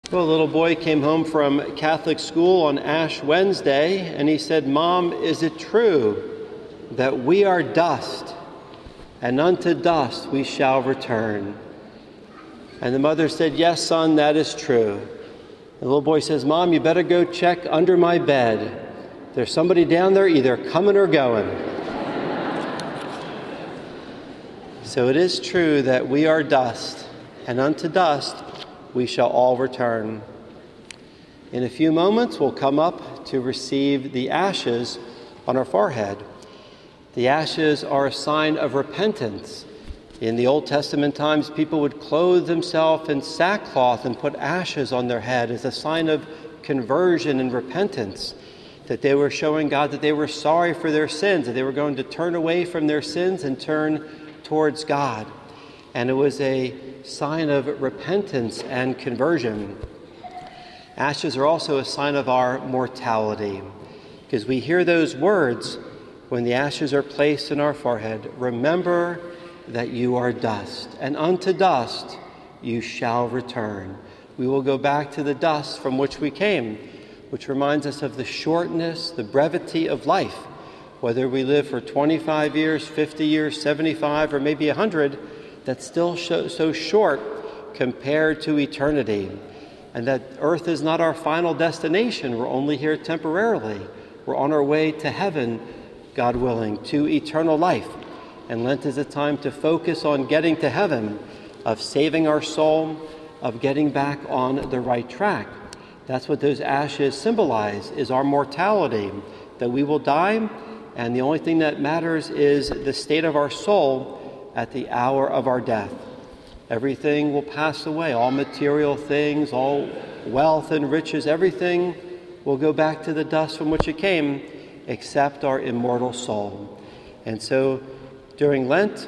Well, a little boy came home from Catholic school on Ash Wednesday, and he said, "Mom, is it true that we are dust, and unto dust we shall return?" And the mother said, "Yes, son, that is true." The little boy says, "Mom, you better go check under my bed. There's somebody down there either coming or going." So it is true that we are dust, and unto dust we shall all return. In a few moments, we'll come up to receive the ashes on our forehead. The ashes are a sign of repentance. In the Old Testament times, people would clothe themselves in sackcloth and put ashes on their head as a sign of conversion and repentance, that they were showing God that they were sorry for their sins, that they were going to turn away from their sins and turn towards God. And it was a sign of repentance and conversion. Ashes are also a sign of our mortality, because we hear those words when the ashes are placed in our forehead: "Remember that you are dust, and unto dust you shall return." We will go back to the dust from which we came, which reminds us of the shortness, the brevity of life. Whether we live for 25 years, 50 years, 75, or maybe 100, that's still so short compared to eternity. And that earth is not our final destination. We're only here temporarily. We're on our way to heaven, God willing, to eternal life. And Lent is a time to focus on getting to heaven, of saving our soul, of getting back on the right track. That's what those ashes symbolize, is our mortality, that we will die, and the only thing that matters is the state of our soul at the hour of our death. Everything will pass away, all material things, all wealth and riches, everything will go back to the dust from which it came, except our immortal soul. And so during Lent,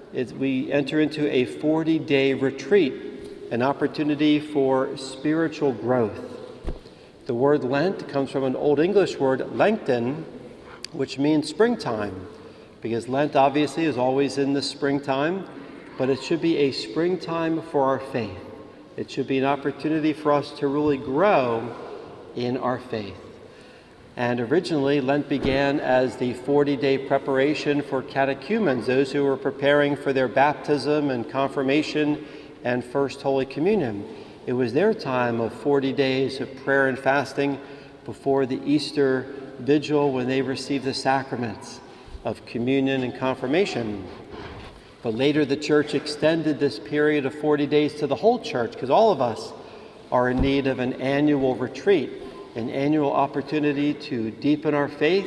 we enter into a 40-day retreat, an opportunity for spiritual growth. The word Lent comes from an Old English word, Lengten, which means springtime, because Lent obviously is always in the springtime, but it should be a springtime for our faith. It should be an opportunity for us to really grow in our faith. And originally, Lent began as the 40-day preparation for catechumens, those who were preparing for their baptism and confirmation and First Holy Communion. It was their time of 40 days of prayer and fasting before the Easter Vigil, when they received the sacraments of communion and confirmation. But later the church extended this period of 40 days to the whole church, because all of us are in need of an annual retreat, an annual opportunity to deepen our faith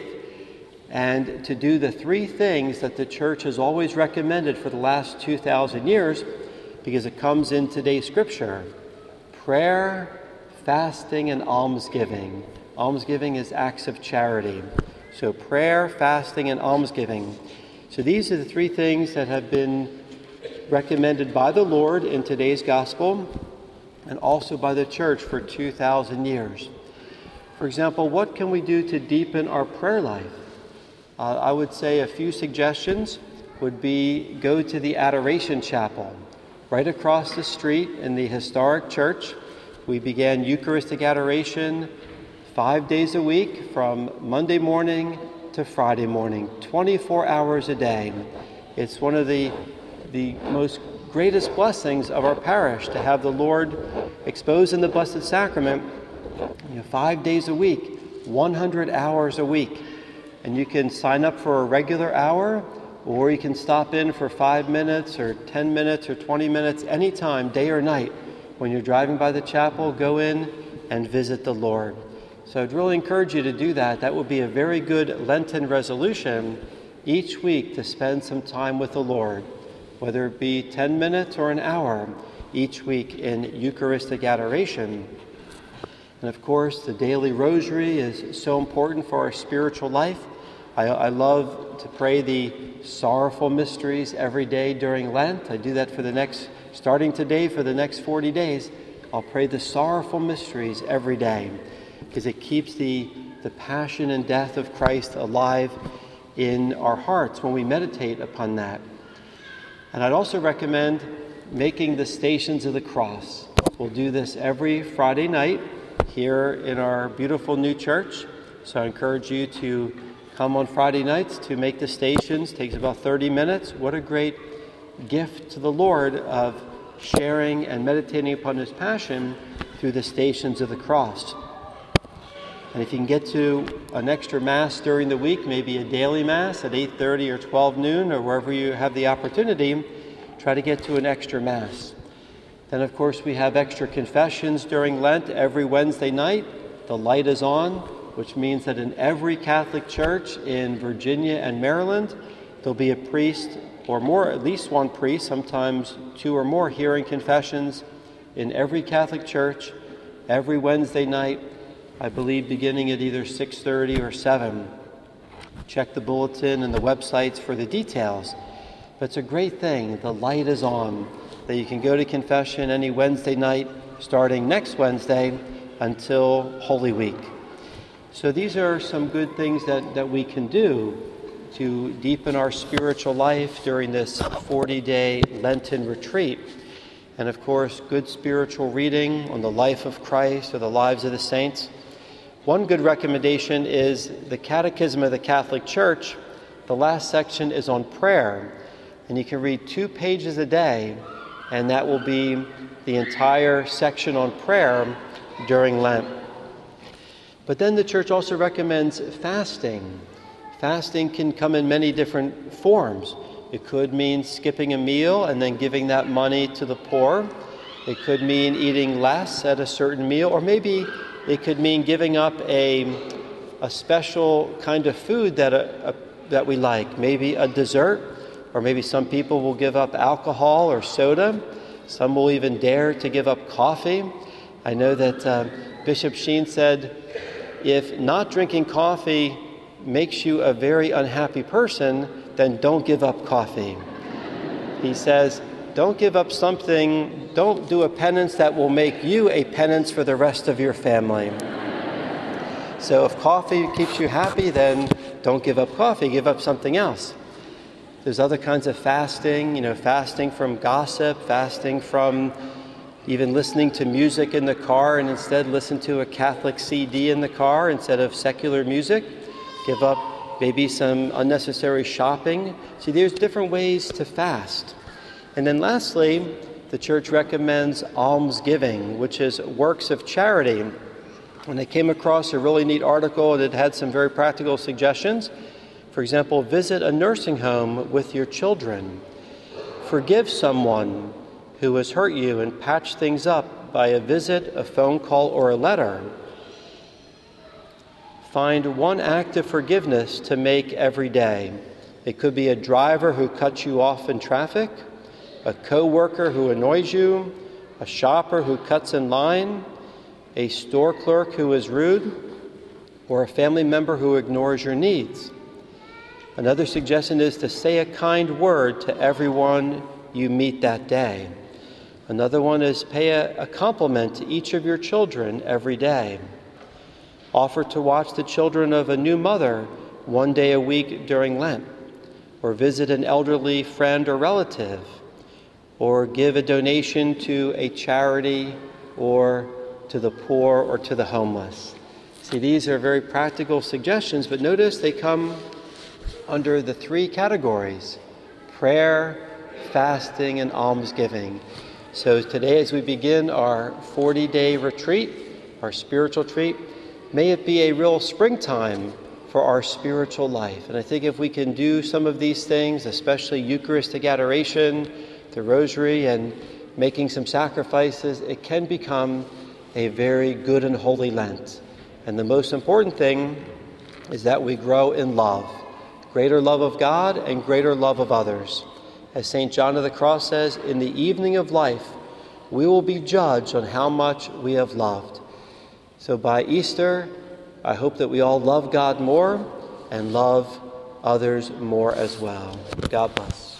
and to do the three things that the church has always recommended for the last 2,000 years, because it comes in today's scripture: prayer, fasting, and almsgiving. Almsgiving is acts of charity. So prayer, fasting, and almsgiving. So these are the three things that have been recommended by the Lord in today's gospel, and also by the church for 2,000 years. For example, what can we do to deepen our prayer life? I would say a few suggestions would be: go to the Adoration Chapel. Right across the street in the historic church, we began Eucharistic adoration 5 days a week, from Monday morning to Friday morning, 24 hours a day. It's one of the most greatest blessings of our parish to have the Lord exposed in the Blessed Sacrament 5 days a week, 100 hours a week. And you can sign up for a regular hour, or you can stop in for 5 minutes or 10 minutes or 20 minutes anytime, day or night. When you're driving by the chapel, go in and visit the Lord. So I'd really encourage you to do that. That would be a very good Lenten resolution each week, to spend some time with the Lord, whether it be 10 minutes or an hour each week in Eucharistic adoration. And of course, the daily rosary is so important for our spiritual life. I love to pray the sorrowful mysteries every day during Lent. I do that starting today for the next 40 days. I'll pray the sorrowful mysteries every day, because it keeps the passion and death of Christ alive in our hearts when we meditate upon that. And I'd also recommend making the Stations of the Cross. We'll do this every Friday night here in our beautiful new church. So I encourage you to come on Friday nights to make the stations. It takes about 30 minutes. What a great gift to the Lord of sharing and meditating upon his passion through the stations of the cross. And if you can get to an extra Mass during the week, maybe a daily Mass at 8:30 or 12 noon, or wherever you have the opportunity, try to get to an extra Mass. Then, of course, we have extra confessions during Lent every Wednesday night. The light is on, which means that in every Catholic church in Virginia and Maryland, there'll be a priest or more, at least one priest, sometimes two or more, hearing confessions in every Catholic church every Wednesday night, I believe beginning at either 6:30 or 7. Check the bulletin and the websites for the details. But it's a great thing. The light is on, that you can go to confession any Wednesday night starting next Wednesday until Holy Week. So these are some good things that we can do to deepen our spiritual life during this 40-day Lenten retreat. And of course, good spiritual reading on the life of Christ or the lives of the saints. One good recommendation is the Catechism of the Catholic Church. The last section is on prayer, and you can read 2 pages a day, and that will be the entire section on prayer during Lent. But then the Church also recommends fasting. Fasting can come in many different forms. It could mean skipping a meal and then giving that money to the poor. It could mean eating less at a certain meal, or maybe it could mean giving up a special kind of food that we like, maybe a dessert, or maybe some people will give up alcohol or soda. Some will even dare to give up coffee. I know that Bishop Sheen said, if not drinking coffee makes you a very unhappy person, then don't give up coffee. He says, don't give up something, don't do a penance that will make you a penance for the rest of your family. So if coffee keeps you happy, then don't give up coffee, give up something else. There's other kinds of fasting, fasting from gossip, fasting from even listening to music in the car and instead listen to a Catholic CD in the car instead of secular music. Give up maybe some unnecessary shopping. See, there's different ways to fast. And then lastly, the Church recommends almsgiving, which is works of charity. And I came across a really neat article that had some very practical suggestions. For example, visit a nursing home with your children. Forgive someone who has hurt you and patch things up by a visit, a phone call, or a letter. Find one act of forgiveness to make every day. It could be a driver who cuts you off in traffic, a co-worker who annoys you, a shopper who cuts in line, a store clerk who is rude, or a family member who ignores your needs. Another suggestion is to say a kind word to everyone you meet that day. Another one is pay a compliment to each of your children every day. Offer to watch the children of a new mother one day a week during Lent, or visit an elderly friend or relative, or give a donation to a charity or to the poor or to the homeless. See, these are very practical suggestions, but notice they come under the 3 categories: prayer, fasting, and almsgiving. So today, as we begin our 40-day retreat, our spiritual retreat, may it be a real springtime for our spiritual life. And I think if we can do some of these things, especially Eucharistic adoration, the Rosary, and making some sacrifices, it can become a very good and holy Lent. And the most important thing is that we grow in love, greater love of God and greater love of others. As St. John of the Cross says, in the evening of life, we will be judged on how much we have loved. So by Easter, I hope that we all love God more and love others more as well. God bless.